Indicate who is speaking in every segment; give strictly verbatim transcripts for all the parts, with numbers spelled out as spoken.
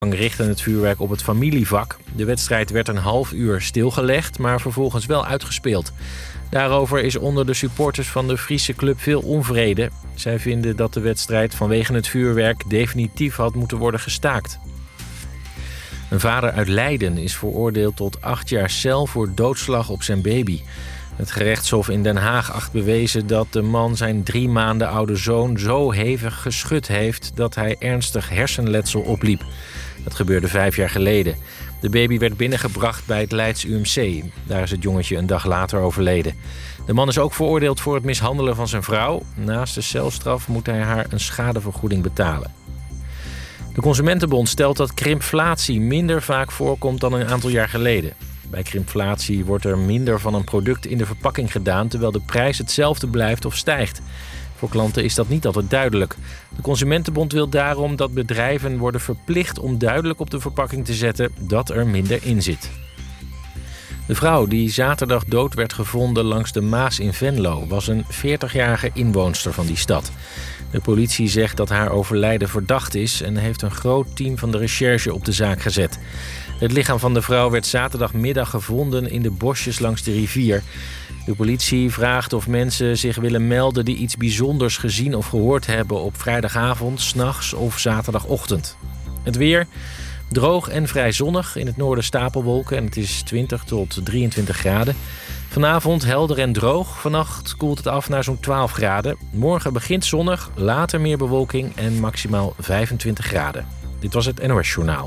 Speaker 1: richtte het vuurwerk op het familievak. De wedstrijd werd een half uur stilgelegd, maar vervolgens wel uitgespeeld. Daarover is onder de supporters van de Friese club veel onvrede. Zij vinden dat de wedstrijd vanwege het vuurwerk definitief had moeten worden gestaakt. Een vader uit Leiden is veroordeeld tot acht jaar cel voor doodslag op zijn baby. Het gerechtshof in Den Haag acht bewezen dat de man zijn drie maanden oude zoon zo hevig geschud heeft dat hij ernstig hersenletsel opliep. Dat gebeurde vijf jaar geleden. De baby werd binnengebracht bij het Leids U M C. Daar is het jongetje een dag later overleden. De man is ook veroordeeld voor het mishandelen van zijn vrouw. Naast de celstraf moet hij haar een schadevergoeding betalen. De Consumentenbond stelt dat krimpflatie minder vaak voorkomt dan een aantal jaar geleden. Bij krimpflatie wordt er minder van een product in de verpakking gedaan, terwijl de prijs hetzelfde blijft of stijgt. Voor klanten is dat niet altijd duidelijk. De Consumentenbond wil daarom dat bedrijven worden verplicht om duidelijk op de verpakking te zetten dat er minder in zit. De vrouw die zaterdag dood werd gevonden langs de Maas in Venlo was een veertigjarige inwoonster van die stad. De politie zegt dat haar overlijden verdacht is en heeft een groot team van de recherche op de zaak gezet. Het lichaam van de vrouw werd zaterdagmiddag gevonden in de bosjes langs de rivier. De politie vraagt of mensen zich willen melden die iets bijzonders gezien of gehoord hebben op vrijdagavond, 's nachts of zaterdagochtend. Het weer, droog en vrij zonnig, in het noorden stapelwolken en het is twintig tot drieëntwintig graden. Vanavond helder en droog, vannacht koelt het af naar zo'n twaalf graden. Morgen begint zonnig, later meer bewolking en maximaal vijfentwintig graden. Dit was het N O S Journaal.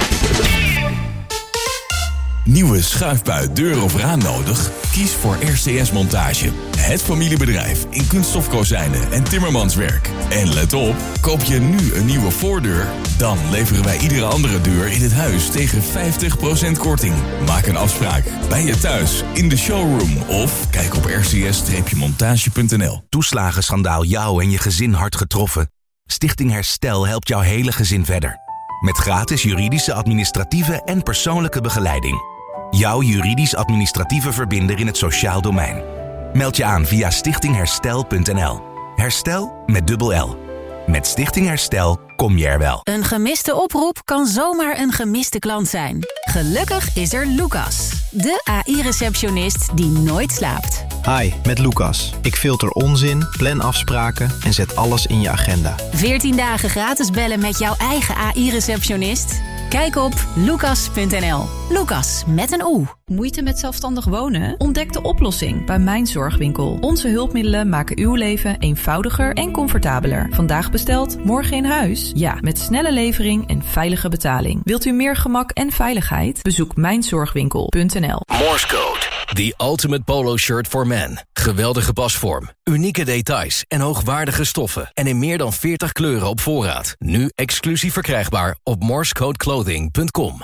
Speaker 2: Nieuwe schuifbui, deur of raam nodig? Kies voor R C S Montage. Het familiebedrijf in kunststofkozijnen en timmermanswerk. En let op, koop je nu een nieuwe voordeur, dan leveren wij iedere andere deur in het huis tegen vijftig procent korting. Maak een afspraak bij je thuis, in de showroom of kijk op r c s montage punt n l.
Speaker 3: Toeslagenschandaal jou en je gezin hard getroffen? Stichting Herstel helpt jouw hele gezin verder. Met gratis juridische, administratieve en persoonlijke begeleiding. Jouw juridisch-administratieve verbinder in het sociaal domein. Meld je aan via stichting herstel punt n l. Herstel met dubbel L. Met Stichting Herstel kom je er wel.
Speaker 4: Een gemiste oproep kan zomaar een gemiste klant zijn. Gelukkig is er Lucas, de A I-receptionist die nooit slaapt.
Speaker 5: Hi, met Lucas. Ik filter onzin, plan afspraken en zet alles in je agenda.
Speaker 4: veertien dagen gratis bellen met jouw eigen A I-receptionist? Kijk op lucas punt n l. Lucas met een O.
Speaker 6: Moeite met zelfstandig wonen? Ontdek de oplossing bij Mijn Zorgwinkel. Onze hulpmiddelen maken uw leven eenvoudiger en comfortabeler. Vandaag besteld, morgen in huis? Ja, met snelle levering en veilige betaling. Wilt u meer gemak en veiligheid? Bezoek mijn zorgwinkel punt n l.
Speaker 7: Morse Code, the ultimate polo shirt for men. Geweldige pasvorm, unieke details en hoogwaardige stoffen. En in meer dan veertig kleuren op voorraad. Nu exclusief verkrijgbaar op morsecodeclothing punt com.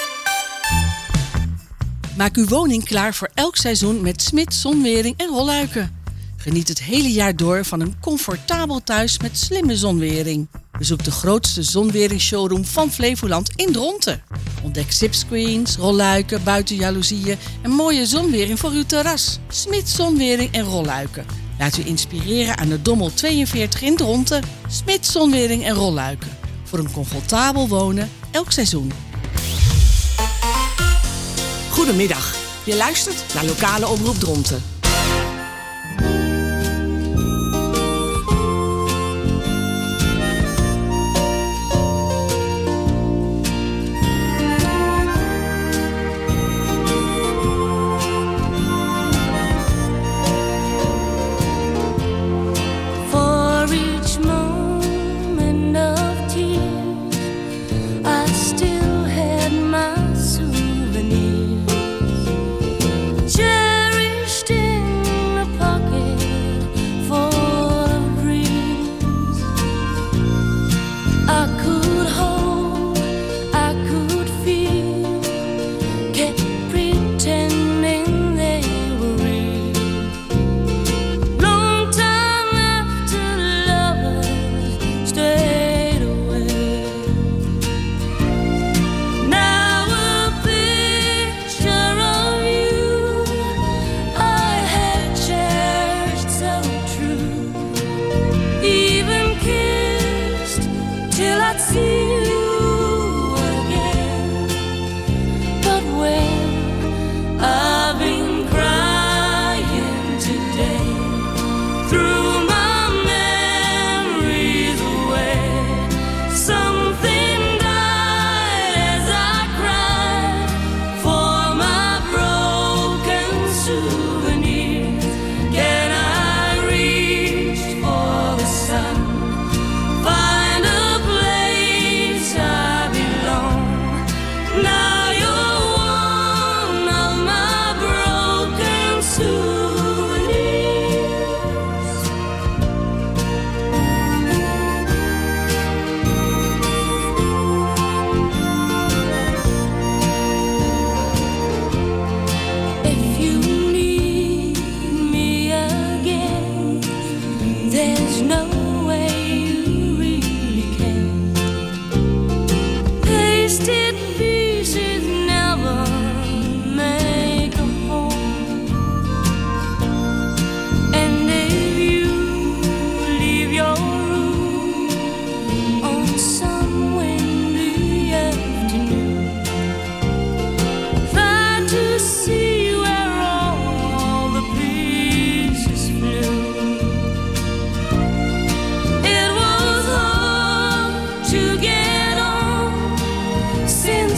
Speaker 8: Maak uw woning klaar voor elk seizoen met Smit Zonwering en Rolluiken. Geniet het hele jaar door van een comfortabel thuis met slimme zonwering. Bezoek de grootste zonweringsshowroom van Flevoland in Dronten. Ontdek zipscreens, rolluiken, buitenjaloezieën en mooie zonwering voor uw terras. Smit Zonwering en Rolluiken. Laat u inspireren aan de Dommel tweeënveertig in Dronten. Smit Zonwering en Rolluiken. Voor een comfortabel wonen elk seizoen. Goedemiddag. Je luistert naar Lokale Omroep Dronten.
Speaker 9: Cherished in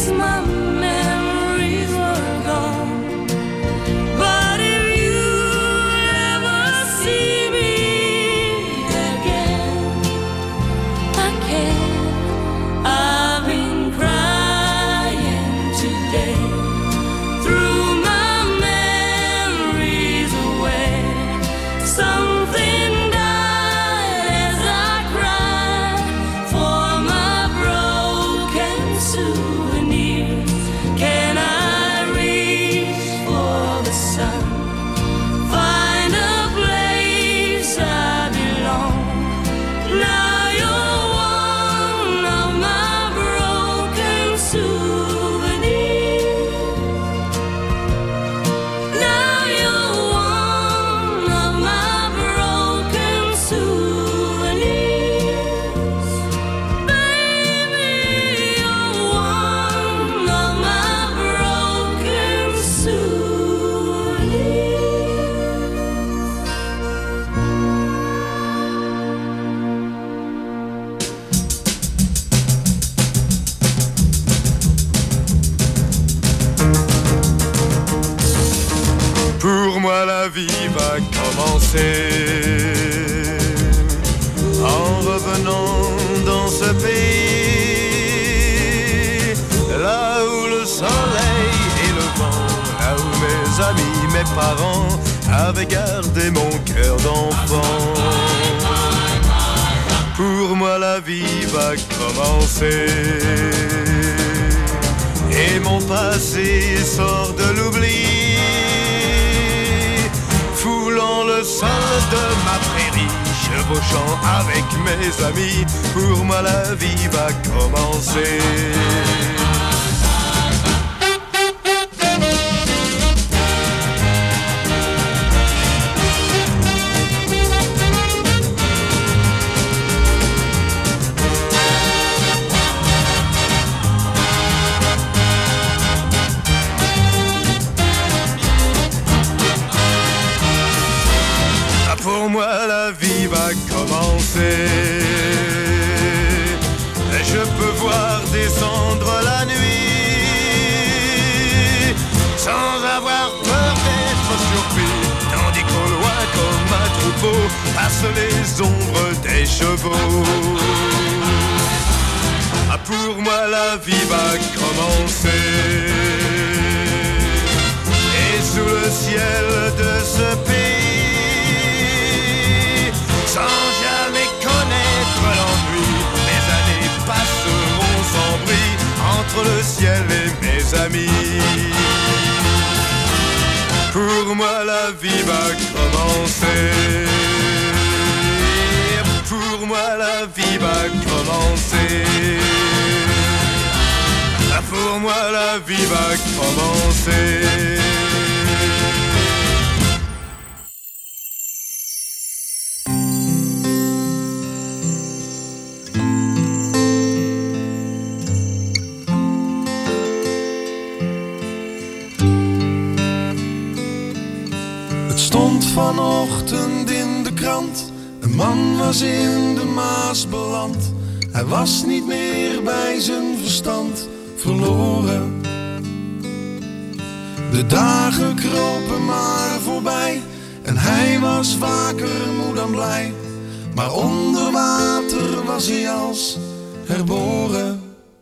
Speaker 9: my memories were gone. But if you ever see me again, I can't. I've been crying today through my memories away. Something died as I cried for my broken souvenirs. Can I reach for the sun, find a place I belong? Now you're one of my broken souvenirs. Now you're one of my broken souvenirs. Baby, you're one of my broken souvenirs.
Speaker 10: Pour moi la vie va commencer en revenant dans ce pays, là où le soleil et le vent, là où mes amis, mes parents avaient gardé mon cœur d'enfant. Pour moi la vie va commencer et mon passé sort de l'oubli, foulant le sol de ma prairie, chevauchant avec mes amis. Pour moi la vie va commencer. Pour moi la vie va commencer. Je peux voir descendre la nuit sans avoir peur d'être surpris, tandis qu'au loin comme un troupeau passent les ombres des chevaux. Ah, pour moi la vie va commencer. Et sous le ciel de ce pays, sans jamais connaître l'ennui, mes années passeront sans bruit entre le ciel et mes amis. Pour moi la vie va commencer. Pour moi la vie va commencer. Pour moi la vie va commencer.
Speaker 11: Vanochtend in de krant, een man was in de Maas beland. Hij was niet meer bij zijn verstand, verloren. De dagen kropen maar voorbij en hij was vaker moe dan blij. Maar onder water was hij als herboren.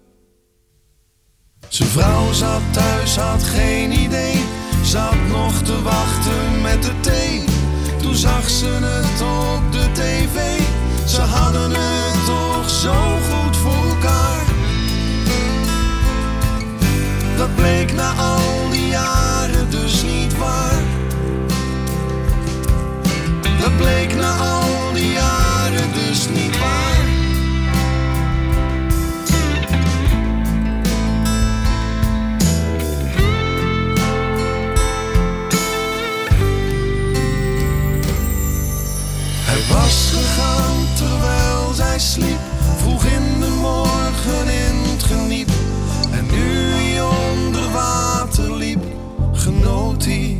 Speaker 11: Zijn vrouw zat thuis, had geen idee, zat nog te wachten met de thee. Toen zag ze het op de tv, ze hadden het toch zo goed voor elkaar. Dat bleek na al die jaren dus niet waar. Dat bleek na al die jaren dus niet waar. Was gegaan terwijl zij sliep, vroeg in de morgen in het geniep. En nu hij onder water liep, genoot hij.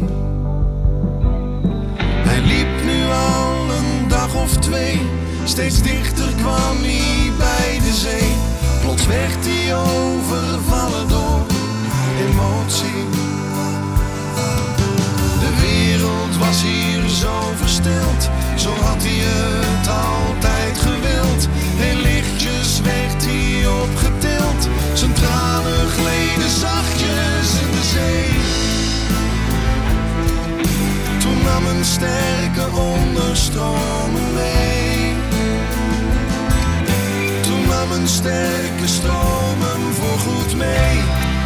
Speaker 11: Hij liep nu al een dag of twee, steeds dichter kwam glijden zachtjes in de zee. Toen nam een sterke onderstromen mee. Toen nam een sterke stroom hem voorgoed mee.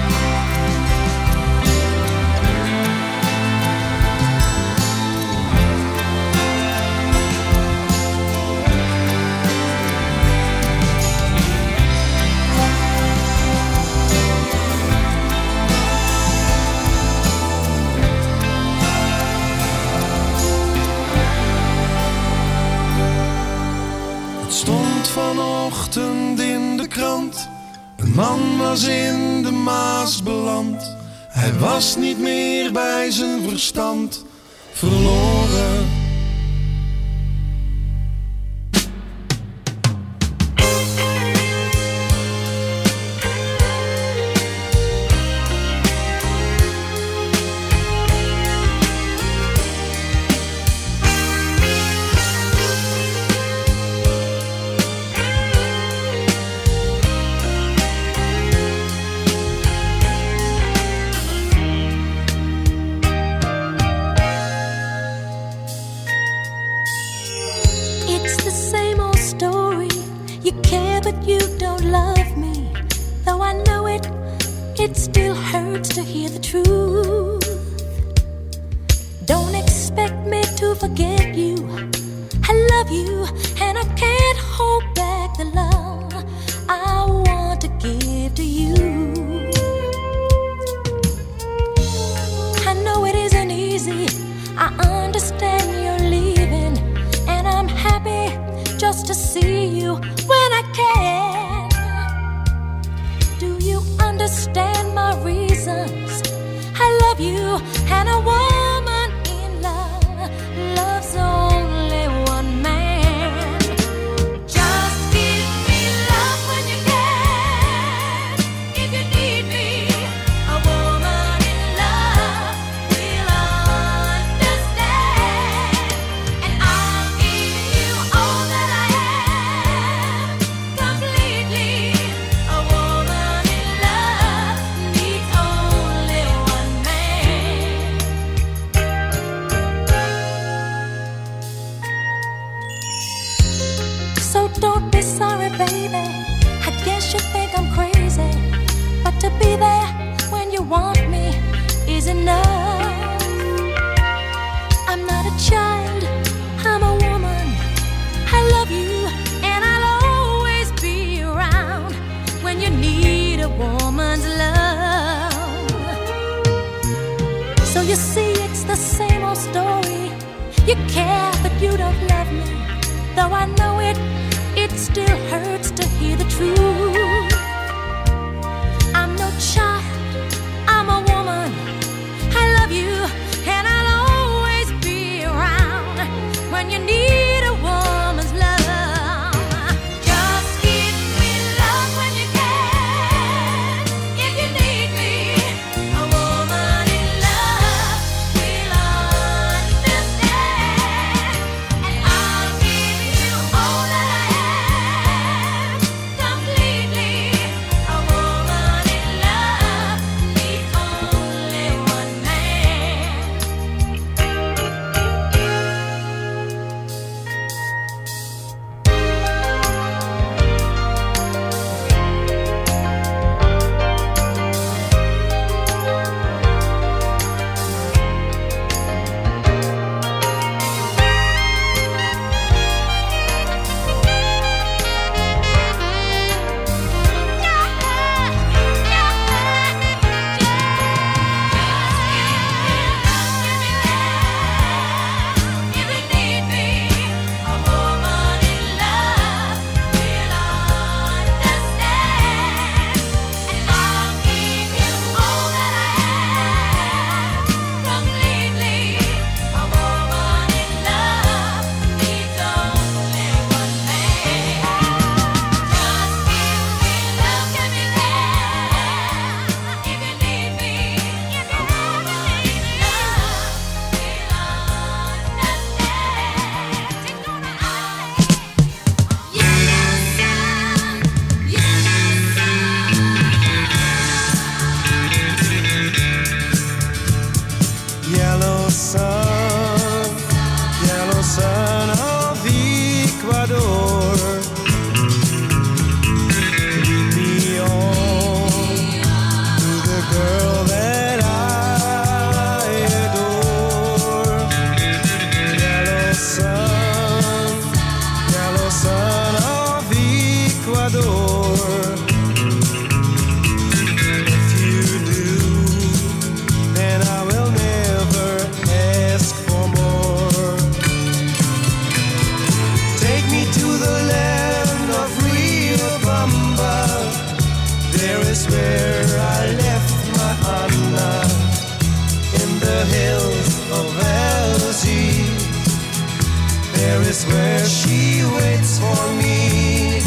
Speaker 11: Vanochtend in de krant, een man was in de Maas beland. Hij was niet meer bij zijn verstand, verloren.
Speaker 9: Completely
Speaker 11: is where she waits for me.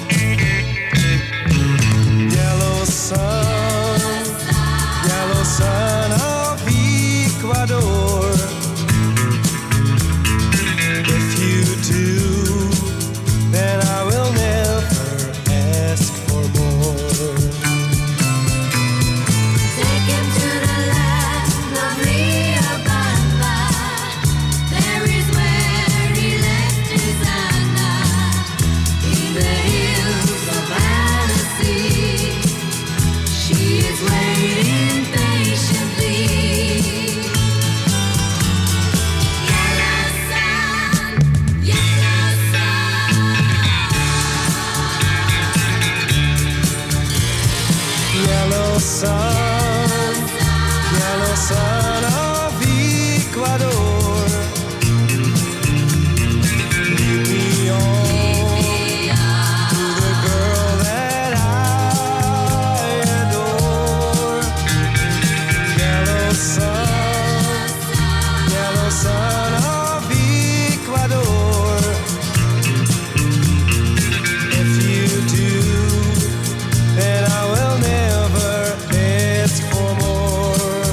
Speaker 11: Yellow sun, yellow sun of Ecuador. If you do, then I will never ask for more.
Speaker 9: Take him to the land of Riobamba. There is where he left his Anna, in the hills of Annecy. She is waiting patiently. Yellow sun, yellow
Speaker 11: Yellow sun, yellow sun of Ecuador. Lead me on to the girl that I adore. Yellow sun, yellow sun of Ecuador. If you do, then I will never ask for more.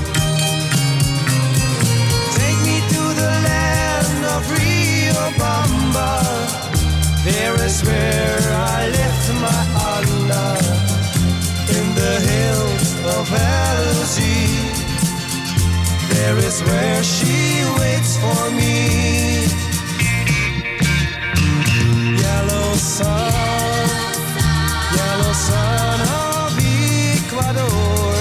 Speaker 11: Take me to the land of Riobamba. There is where I left my Anna, in the hills of Annecy. There is where she waits for me. Yellow sun, yellow sun of Ecuador.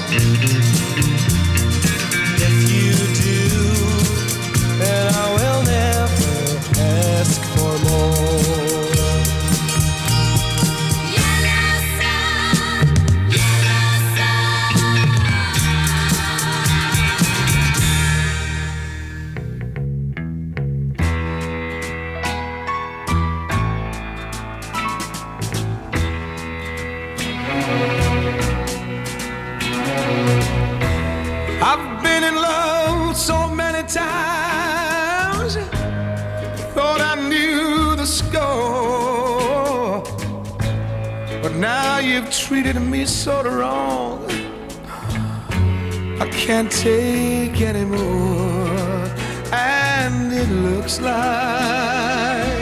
Speaker 11: If you do, then I will never ask for more.
Speaker 9: yellow sun, yellow
Speaker 11: I've been in love so many times, thought I knew the score, but now you've treated me so wrong, I can't take anymore. And it looks like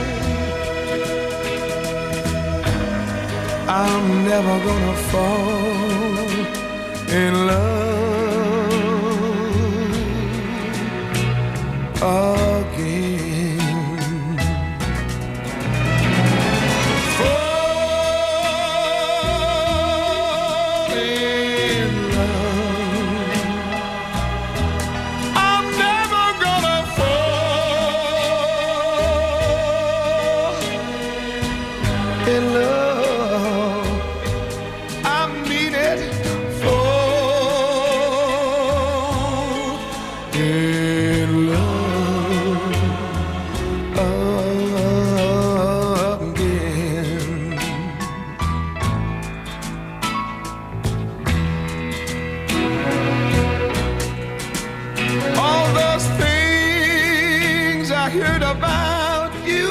Speaker 11: I'm never gonna fall in love again. Fall in love. I'm never gonna fall in love. I mean it. Fall in love again. All those things I heard about you,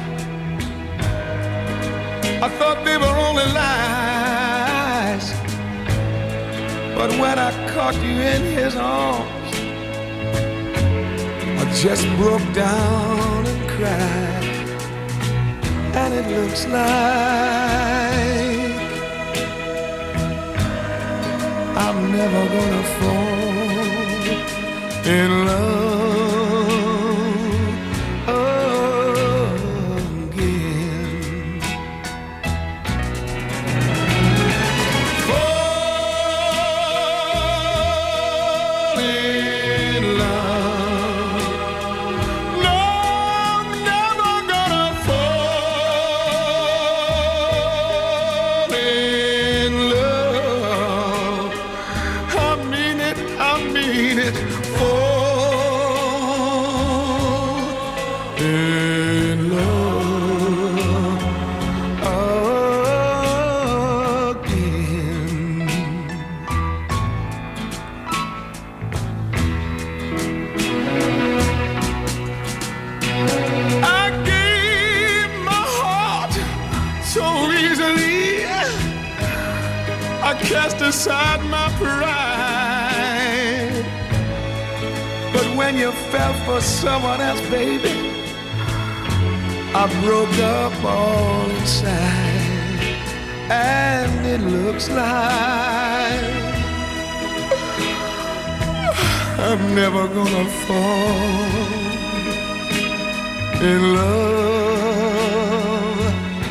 Speaker 11: I thought they were only lies. But when I caught you in his arms, I just broke down and cried. And it looks like I'm never gonna fall in love again. Fall in love. No, I'm never gonna fall in love. I mean it, I mean it. Fall my pride. But when you fell for someone else, baby, I broke up all inside. And it looks like I'm never gonna fall in love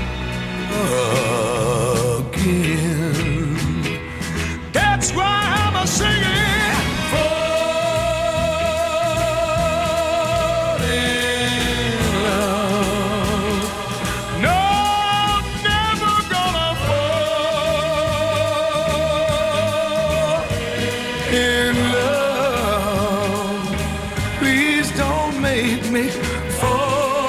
Speaker 11: again. That's why I'm a singing, fall in love. No, I'm never gonna fall in love. Please don't make me fall.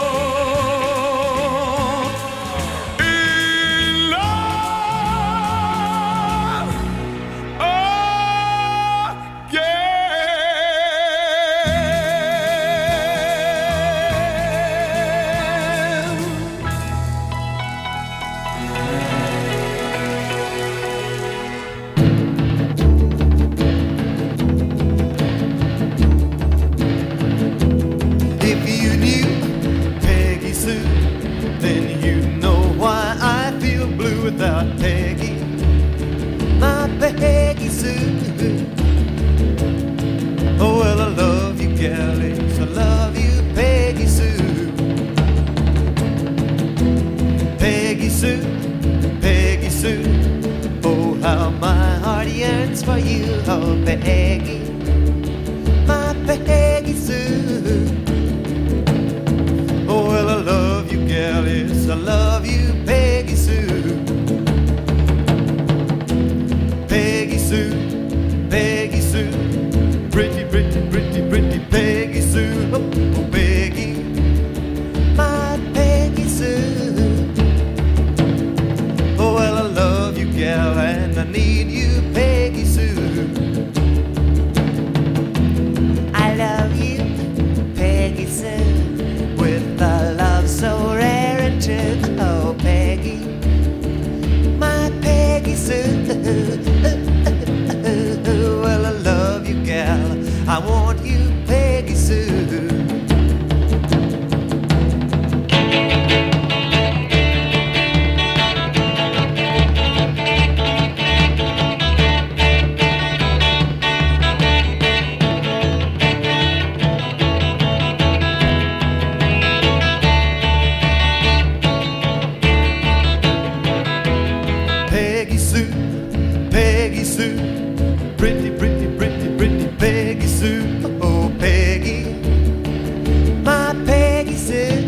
Speaker 12: Without Peggy, my Peggy Sue. Oh, well, I love you, Gally, I love you, Peggy Sue. Peggy Sue, Peggy Sue. Oh, how my heart yearns for you, oh, Peggy, my Peggy Sue. Oh, well, I love you, Gally, I love you, Peggy Sue. Peggy Sue, Peggy Sue, pretty, pretty, pretty, pretty Peggy Sue. Oh, oh, Peggy, my Peggy Sue. Oh, well, I love you, gal, and I need you, Peggy Sue. I love you, Peggy Sue, with a love so rare and true. Oh, Peggy, my Peggy Sue. Well, I love you, gal, I want you, Peggy Sue. Peggy Sue, Peggy Sue, pretty, pretty, pretty, pretty Peggy Sue. Oh, Peggy, my Peggy Sue.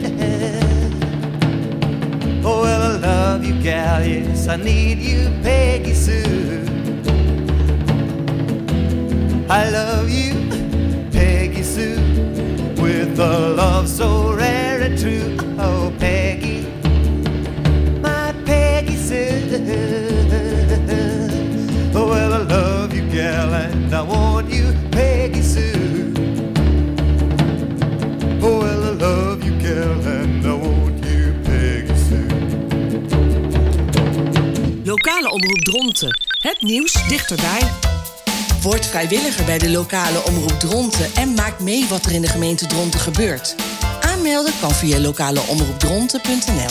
Speaker 12: Oh, well, I love you, gal, yes, I need you, Peggy Sue. I love you, Peggy Sue, with a love so rare and true. Oh, Peggy, my Peggy Sue. Oh, well, I love you, gal, and I want you, Peggy Sue. Oh, well, I love you, gal, and I want you, Peggy Sue.
Speaker 8: Lokale omroep Dronten. Het nieuws dichterbij. Word vrijwilliger bij de lokale omroep Dronten en maak mee wat er in de gemeente Dronten gebeurt. Aanmelden kan via lokaleomroepdronten punt n l.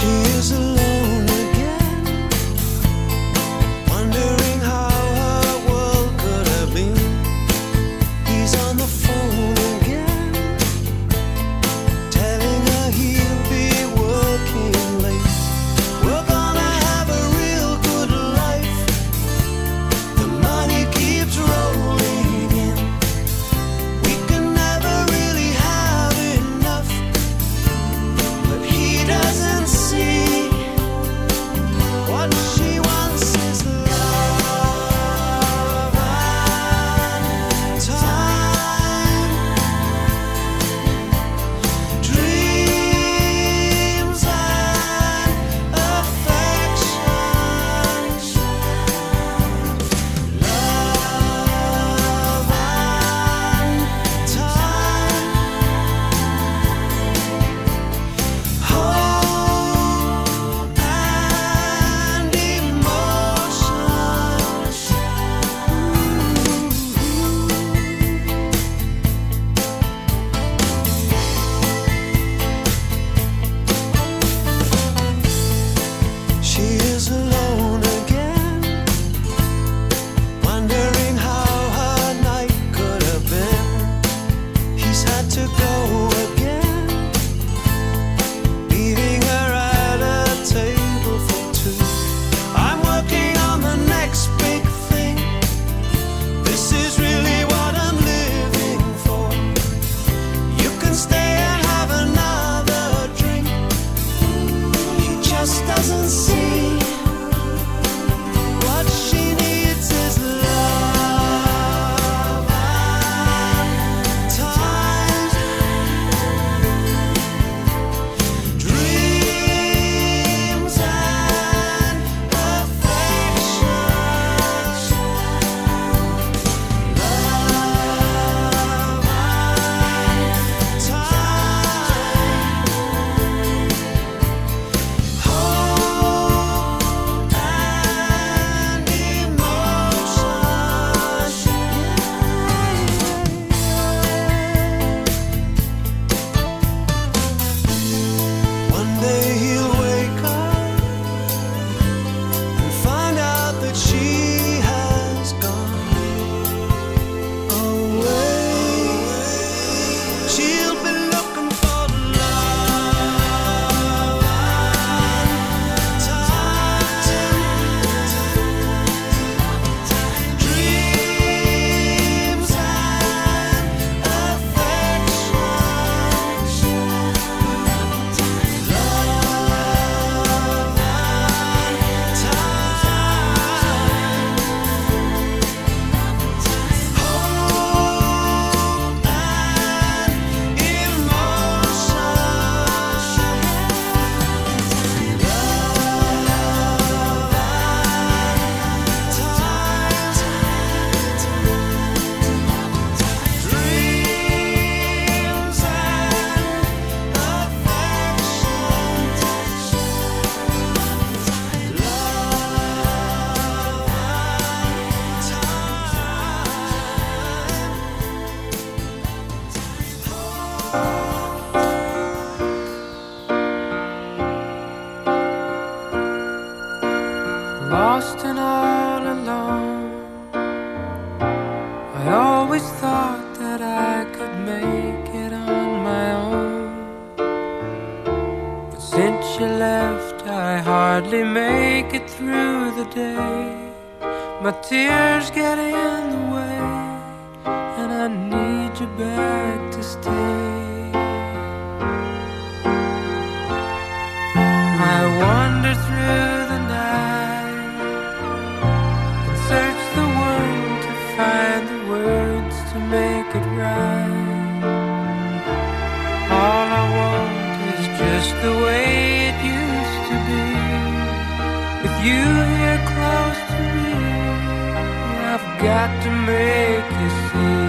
Speaker 11: is alone again, wondering how her world could have been. He's on the phone again, telling her he'll be working late. We're gonna have a real good life. The money keeps rolling in. We can never really have enough, but he doesn't see. What she wants is love and time, dreams and affection, love and time, hope and emotions. She is alone again, wondering how her night could have been. He's had to go again, leaving her at a table for two. I'm working on the next big thing. This is really what I'm living for. You can stay and have another drink. He just doesn't see. What she needs is love and time, dreams and affections, love and time, hope and emotions. One day he'll wake up and find out that she has gone away. She'll be looking for love and time, dreams and affections, love and time, hope and
Speaker 13: Lost and all alone, I always thought that I could make it on my own. But since you left, I hardly make it through the day. My tears get in the way, and I need you back to stay. I wander through the night and search the world to find the words to make it right. All I want is just the way it used to be, with you here close to me. I've got to make you see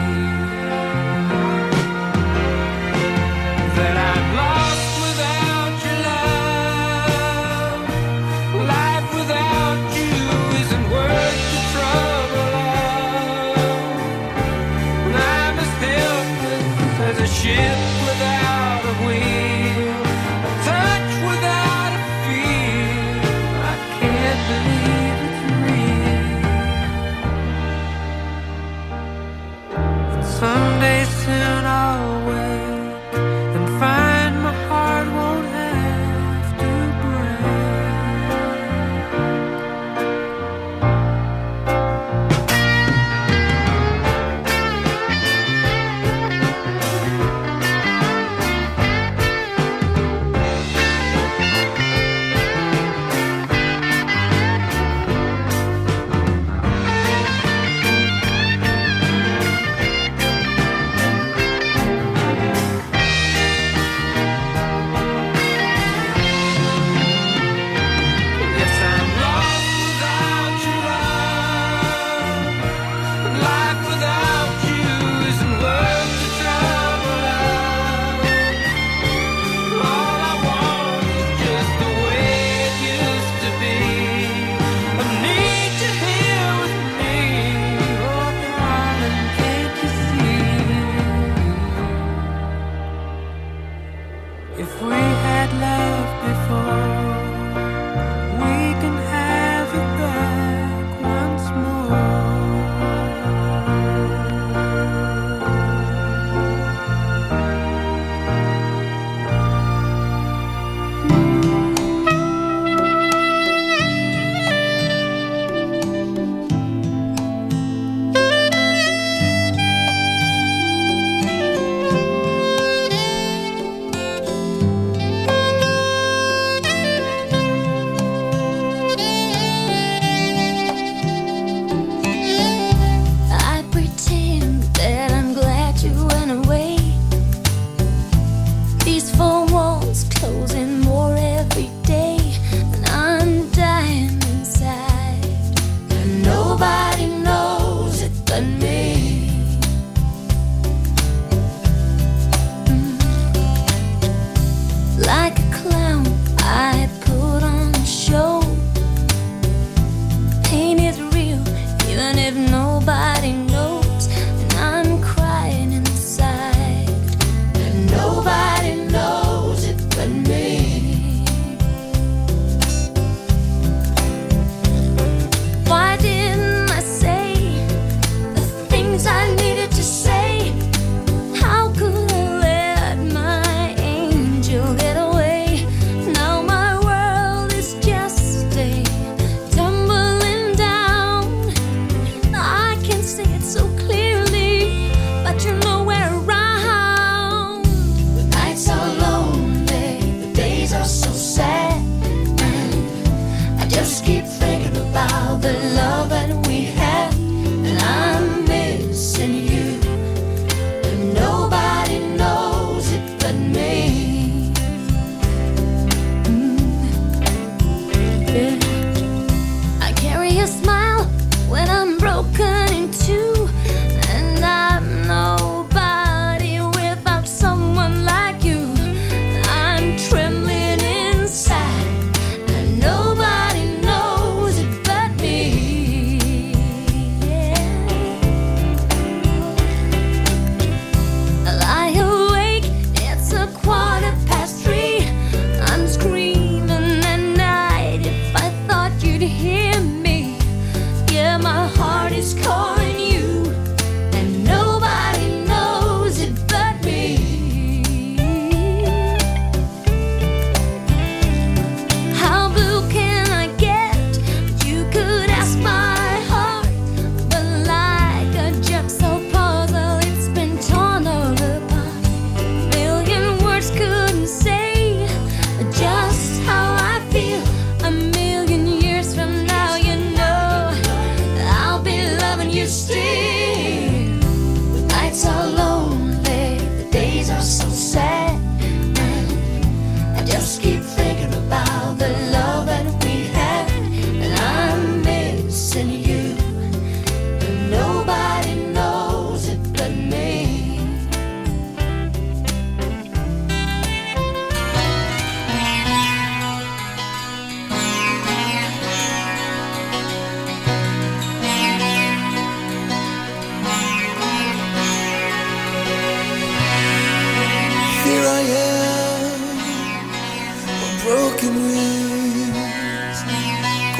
Speaker 13: that I'm lost without your love. Life without you isn't worth the trouble of. I'm as helpless as a ship without a wheel, a touch without a feel.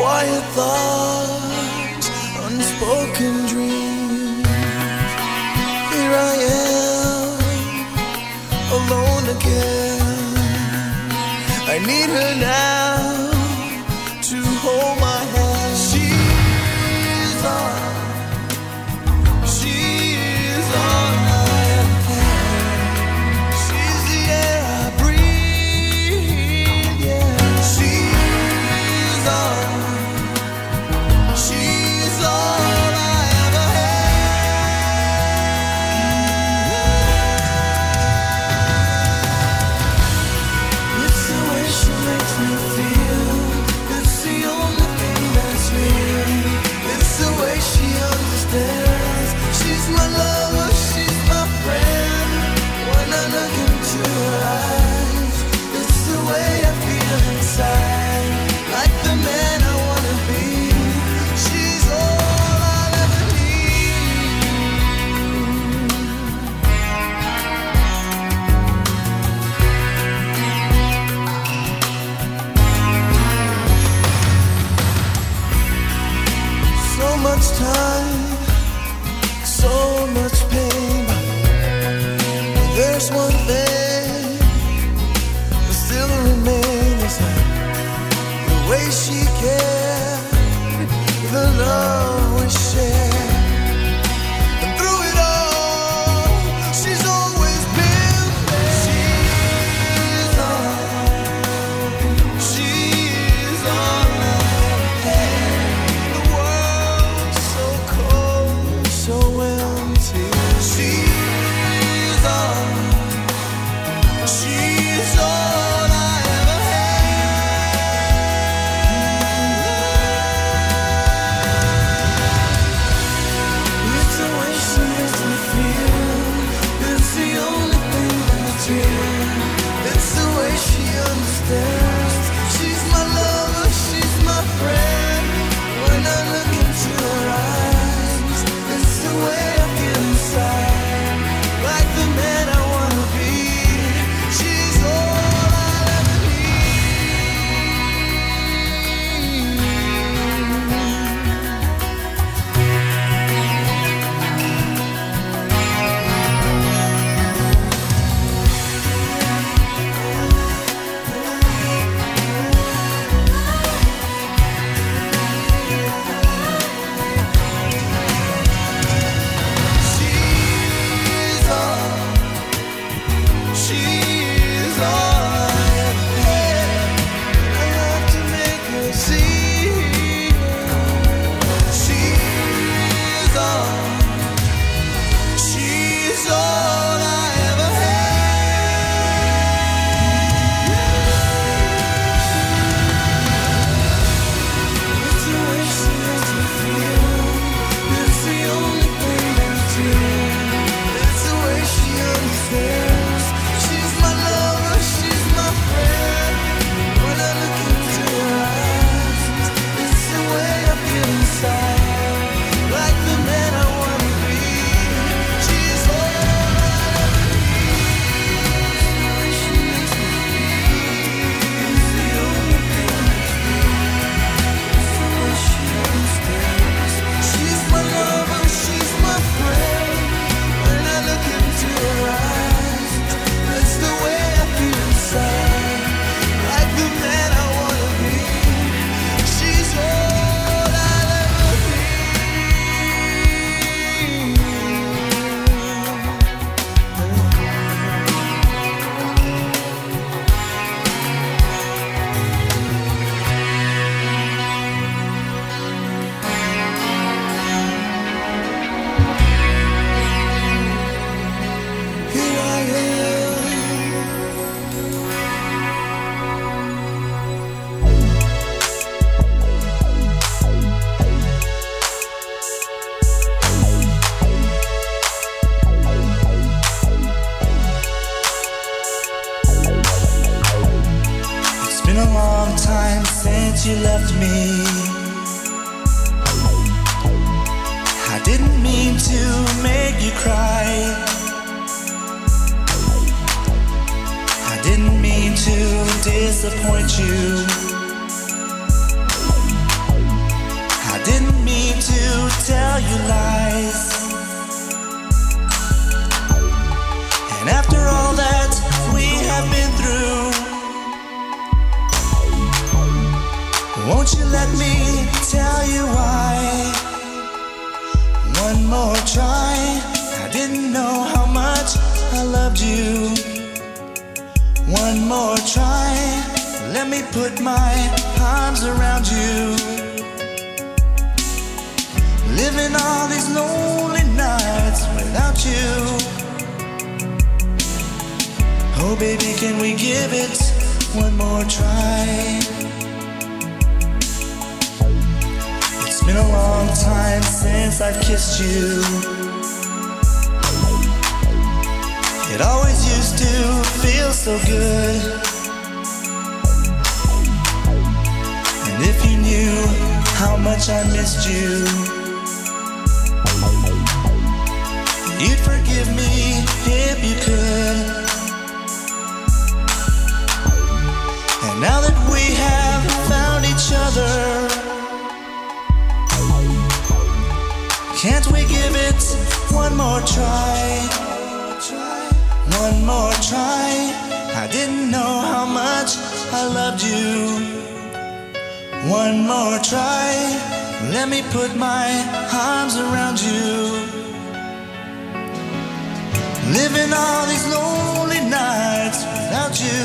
Speaker 11: quiet thoughts, unspoken dreams. Here I am, alone again. I need her now to hold my hand. She's all, she's all I have. She's the air I breathe, yeah. She's all, she's all I ever had. It's the way she makes me feel. It's the only thing that's real. It's the way she understands. She's my lover, she's my friend. When I look into her eyes, it's the way I feel inside. Like the man I wanna be. She's all I'll ever need. So much time, so much pain. There's one thing that still remains, the way she cared, the love we shared. And through it all, she's always been there. She's all, she's all I had. The world's so cold, so empty. She's all, she's all I ever had. It's the way she makes me feel. It's the only thing that's real. It's the way she understands. She's my lover, she's my friend. When I look into her eyes, it's the way I feel inside. Like the man I wanna be. She's all I'll ever She's all, she's all I ever had. I have to make her see. She's all, she's all I ever had. It's the way she makes me feel. It's the only thing that's real. It's the way she understands. She's my lover, she's my friend. When I look into her eyes, it's the way I feel inside. Like the man I wanna be. She's all I ever need. She makes me feel. It's the only thing that's real. It's the way she understands. She's my lover, she's my friend. When I look into her eyes, that's the way I feel inside. Like the man I wanna be. She's all I'll ever Here I am.
Speaker 14: It's been a long time since you left me. I didn't mean to make you cry. I didn't mean to disappoint you. Won't you let me tell you why? One more try. I didn't know how much I loved you. One more try. Let me put my arms around you. Living all these lonely nights without you. Oh baby, can we give it one more try? It's been a long time since I've kissed you. It always used to feel so good. And if you knew how much I missed you, you'd forgive me if you could. And now that we have found each other, can't we give it one more try? One more try. I didn't know how much I loved you. One more try. Let me put my arms around you. Living all these lonely nights without you.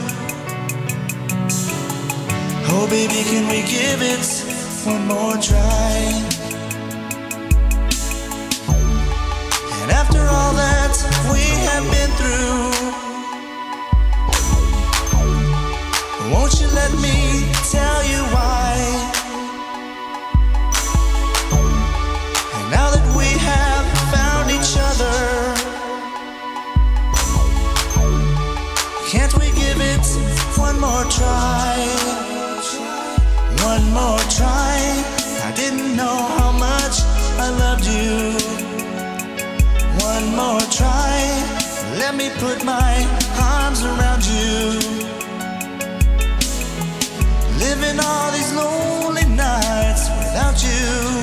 Speaker 14: Oh baby, can we give it one more try? And after all that we have been through, won't you let me tell you why? And now that we have found each other, can't we give it one more try? One more try. I didn't know how much I loved you. One more try. Let me put my arms around you. Living all these lonely nights without you.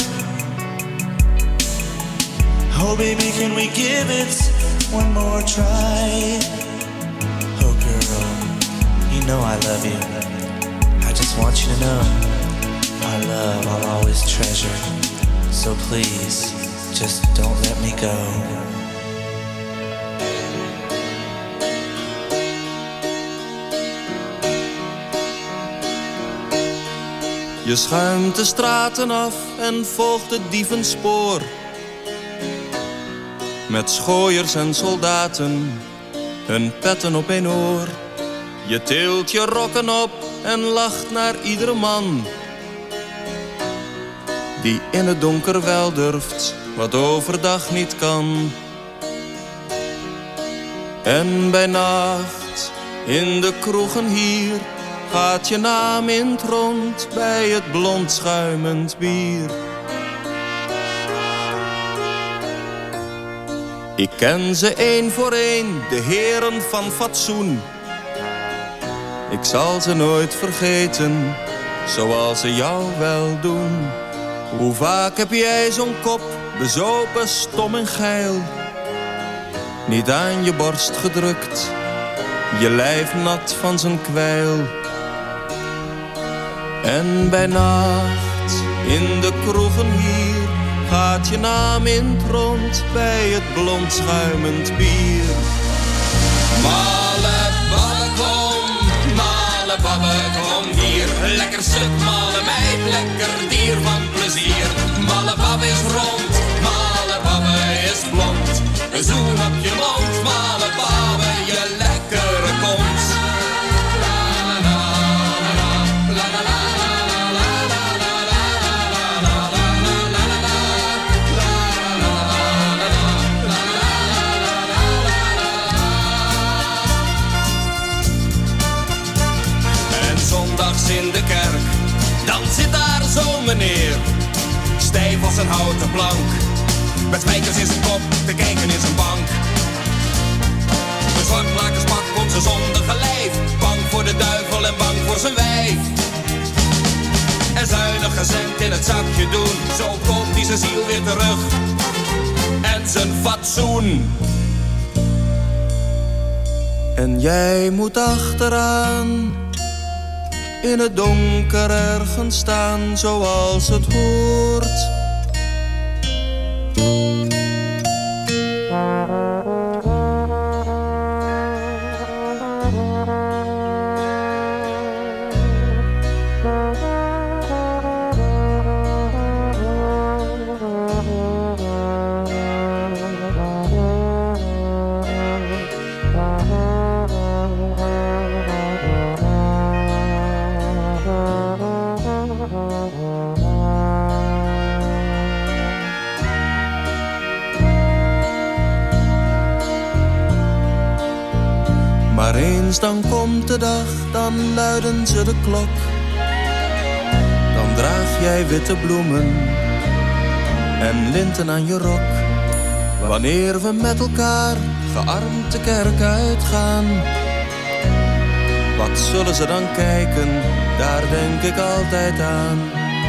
Speaker 14: Oh baby, can we give it one more try? Oh girl, you know I love you. I just want you to know my love I'll always treasure. So please, just don't let me go.
Speaker 15: Je schuimt de straten af en volgt het dievenspoor. Met schooiers en soldaten, hun petten op een oor. Je tilt je rokken op en lacht naar iedere man die in het donker wel durft, wat overdag niet kan. En bij nacht, in de kroegen hier, gaat je naam in het rond bij het blond schuimend bier. Ik ken ze één voor één, de heren van fatsoen. Ik zal ze nooit vergeten, zoals ze jou wel doen. Hoe vaak heb jij zo'n kop, bezopen, stom en geil, niet aan je borst gedrukt, je lijf nat van zijn kwijl. En bij nacht, in de kroegen hier, gaat je naam in het rond bij het blond schuimend bier.
Speaker 16: Malle babbe kom, malle babbe kom hier. Lekker stuk, malle meid, lekker dier van plezier. Malle babbe is rond, malle babbe is blond. Een zoen op je mond, malle babbe, je lekkere kont. In de kerk, dan zit daar zo'n meneer, stijf als een houten plank, met spijkers in zijn kop, te kijken in zijn bank. Een zwartlakerspak om zijn zondige lijf, bang voor de duivel en bang voor zijn wijf. En zuinige cent in het zakje doen, zo koopt hij zijn ziel weer terug en zijn fatsoen.
Speaker 15: En jij moet achteraan in het donker ergens staan zoals het hoort. Maar eens dan komt de dag, dan luiden ze de klok. Dan draag jij witte bloemen en linten aan je rok. Wanneer we met elkaar gearmd de kerk uitgaan, wat zullen ze dan kijken, daar denk ik altijd aan.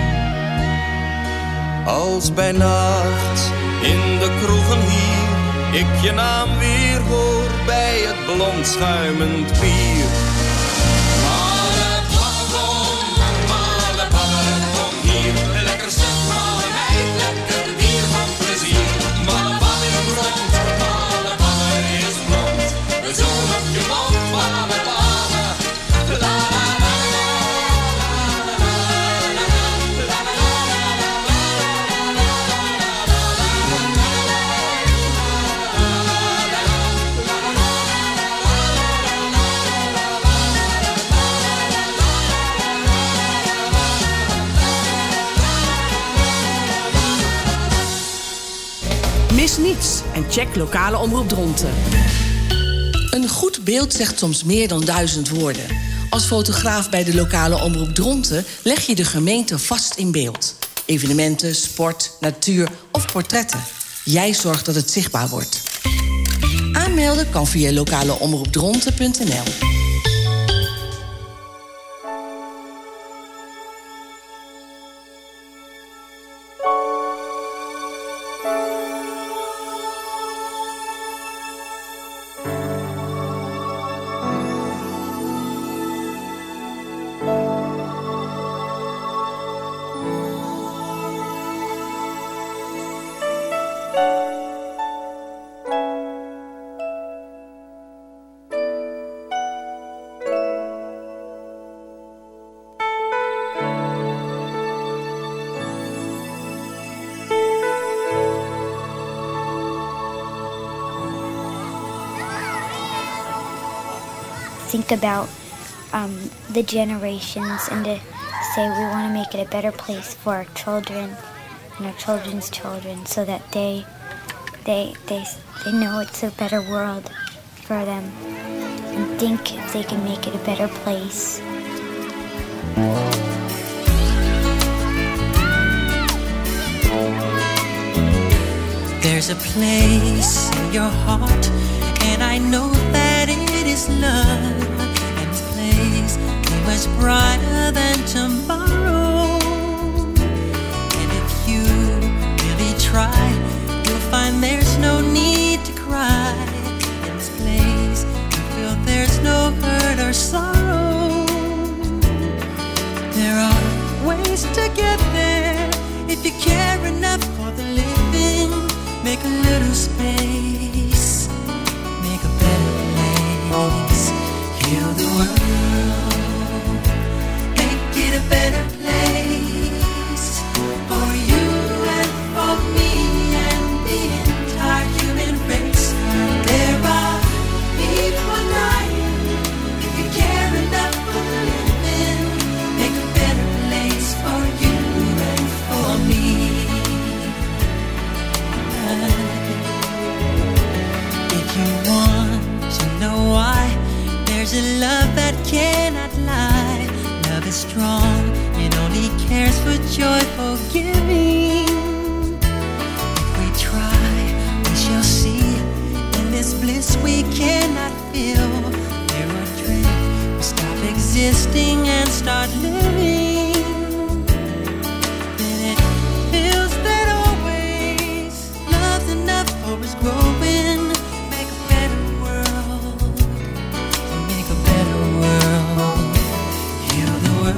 Speaker 15: Als bij nacht in de kroegen hier ik je naam weer hoor bij het blond schuimend bier.
Speaker 9: Malle bagger, malle bagger, kom hier. Lekker stuk, malle meid, lekker bier van plezier. Malle bagger is rond, malle bagger is blond. We zoen op je mond, malle bagger. La la la la la la la la la.
Speaker 8: Mis niets en check lokale omroep Dronten. Een goed beeld zegt soms meer dan duizend woorden. Als fotograaf bij de lokale omroep Dronten leg je de gemeente vast in beeld. Evenementen, sport, natuur of portretten. Jij zorgt dat het zichtbaar wordt. Aanmelden kan via lokaleomroepdronten punt n l.
Speaker 17: Think about um, the generations and to say we want to make it a better place for our children and our children's children, so that they they they they know it's a better world for them and think if they can make it a better place.
Speaker 18: There's a place in your heart, and I know that it is love. And this place is much brighter than tomorrow. And if you really try, you'll find there's no need to cry. In this place, you feel there's no hurt or sorrow. There are ways to get there if you care enough for the living. Make a little space, make a better place. Heal the world, make it a better place for you and for me and the entire human race. There are people dying. If you care enough for the living, make a better place for you and for me. If you want to know why, there's a love that cannot lie. Love is strong, it only cares for joyful giving. If we try, we shall see. In this bliss we cannot feel. There are dreams, we stop existing and start living. Then it feels that always love's enough for us growing. Make a better world, make a better world. Heal the world.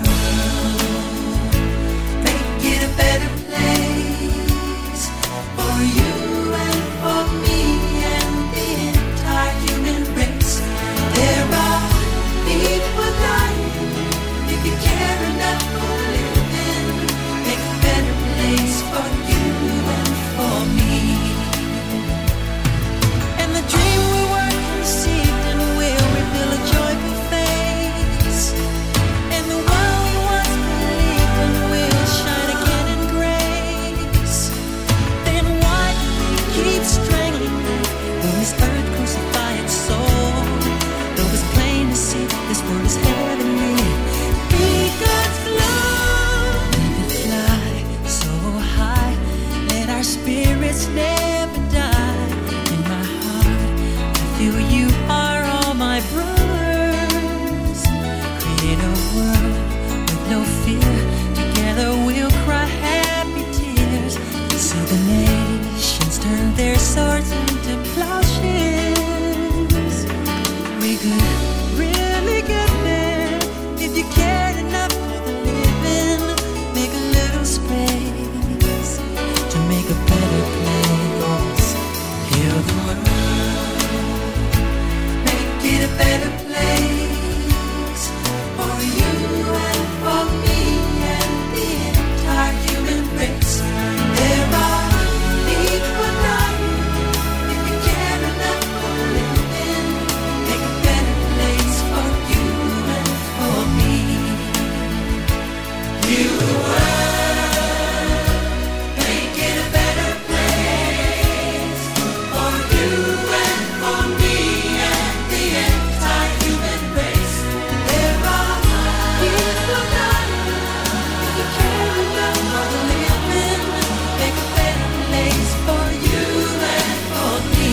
Speaker 18: Heal the world, make it a better place for you and for me and the entire human race. There are people dying, if you care enough for the living, make a better place for you and for me.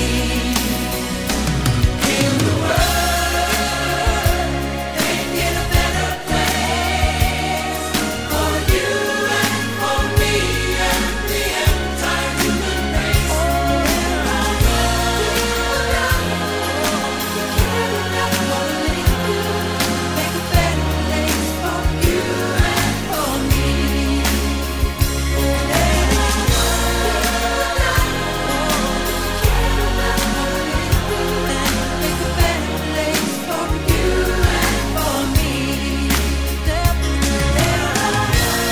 Speaker 18: Heal the world, make it a better place for you and for me and the entire human race. There are people dying, if you care enough for the living, make a better place for you and for me. There are people dying, if you care enough for the living, make a better place for you and for me. There are people dying, if you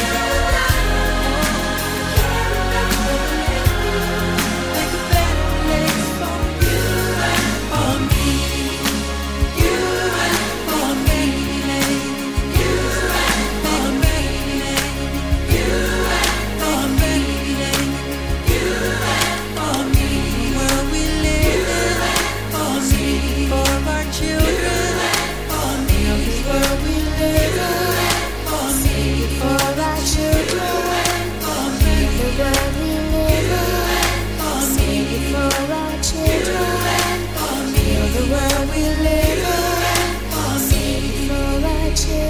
Speaker 18: care enough for the living, make a better place for you and for me. You and for me, you and for me, you and for me, you and for me. Where we live for me, for our children, for me. Where we live for me, for our children, for me. Where we live for me, for our children, for me. Where we live for me, for our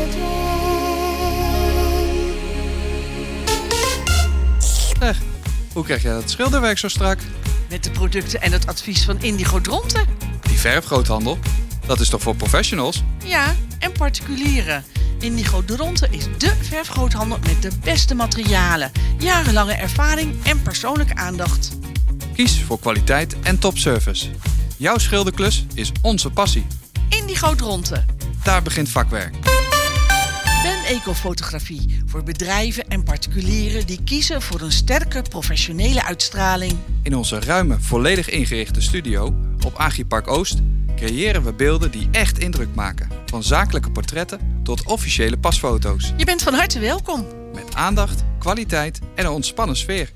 Speaker 18: children.
Speaker 19: Zeg, hoe krijg jij dat schilderwerk zo strak?
Speaker 8: Met de producten en het advies van Indigo Dronten.
Speaker 19: Die verfgroothandel, dat is toch voor professionals?
Speaker 8: Ja, en particulieren. Indigo Dronten is dé verfgroothandel met de beste materialen, jarenlange ervaring en persoonlijke aandacht.
Speaker 19: Kies voor kwaliteit en topservice. Jouw schilderklus is onze passie.
Speaker 8: Indigo Dronten.
Speaker 19: Daar begint vakwerk.
Speaker 8: Ben Ecofotografie voor bedrijven en particulieren die kiezen voor een sterke professionele uitstraling.
Speaker 19: In onze ruime, volledig ingerichte studio op Agripark Oost creëren we beelden die echt indruk maken. Van zakelijke portretten tot officiële pasfoto's.
Speaker 8: Je bent van harte welkom.
Speaker 19: Met aandacht, kwaliteit en een ontspannen sfeer.